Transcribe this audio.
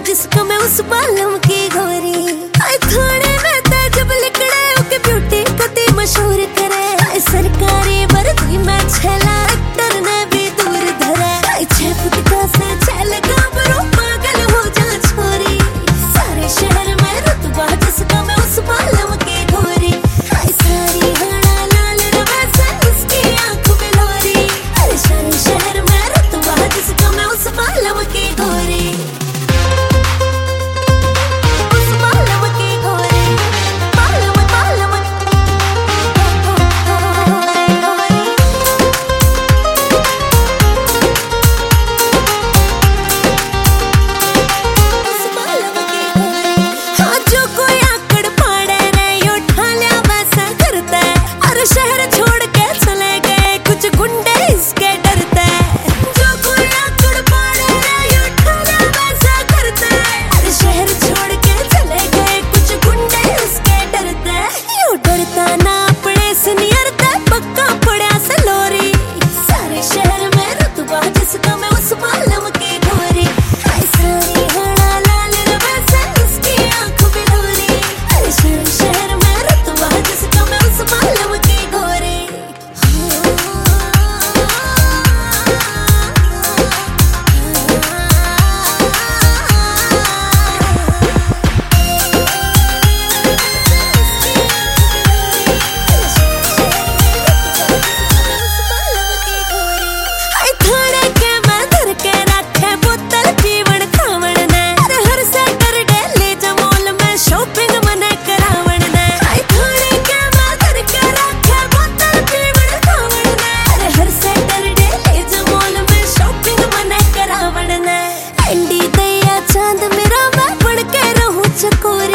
जिसको मैं उस बालम की गोरी। आए थोड़े में ते जब लिकड़े ओके ब्यूटी कति मशहूर करे। आए सरकारी वर्दी में छेला एक्टर ने भी दूर धरे। आए 6 फुट का से 6 लगा बरो पागल हो जा छोरी। सारे शहर में रुतबा जिसका मैं उस बालम की गोरी। आए सारी हड़ा लाल रवा से उसकी आंख में लोरी। अरे सारे शहर में रुतबा जिसका मैं उस बालम की गोरी। शहर छोड़ के चले गए कुछ गुंडे इसके डरते। जो कोई आकड़ पाड़े ये ठाला वैसा करते। अरे शहर छोड़ के चले गए कुछ गुंडे इसके डरते। यो डरता ना अपने सीनियर ते पक्का पड़ा से लोरी। सारे शहर में रुतबा जिसका मैं उस बालम की गोरी। हाय सारी हड़ा लाल रवा से उसकी आंख में लोरी। अरे शहर में रुतबा जिसका मैं उस बालम की गोरी। चांद मेरा मैं बन के रहूं चकोरी।